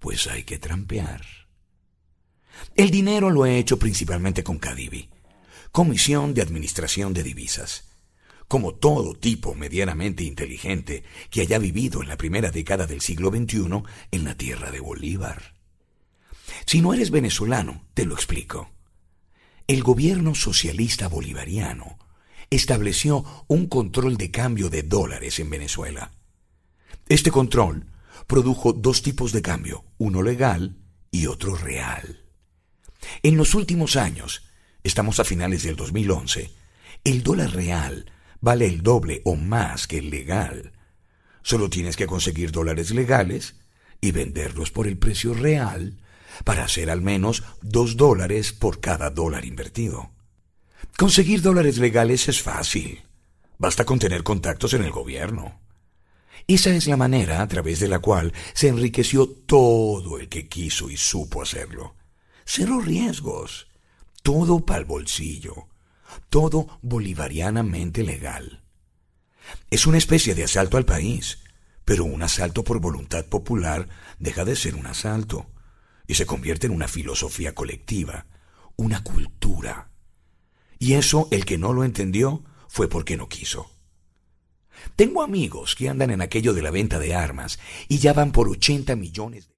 pues hay que trampear. El dinero lo he hecho principalmente con Cadivi, Comisión de Administración de Divisas. Como todo tipo medianamente inteligente que haya vivido en la primera década del siglo XXI en la tierra de Bolívar. Si no eres venezolano, te lo explico. El gobierno socialista bolivariano estableció un control de cambio de dólares en Venezuela. Este control produjo dos tipos de cambio, uno legal y otro real. En los últimos años, estamos a finales del 2011, el dólar real vale el doble o más que el legal. Solo tienes que conseguir dólares legales y venderlos por el precio real para hacer al menos $2 por cada dólar invertido. Conseguir dólares legales es fácil. Basta con tener contactos en el gobierno. Esa es la manera a través de la cual se enriqueció todo el que quiso y supo hacerlo. Cero riesgos. Todo pa'l bolsillo. Todo bolivarianamente legal. Es una especie de asalto al país, pero un asalto por voluntad popular deja de ser un asalto y se convierte en una filosofía colectiva, una cultura. Y eso el que no lo entendió fue porque no quiso. Tengo amigos que andan en aquello de la venta de armas y ya van por 80 millones de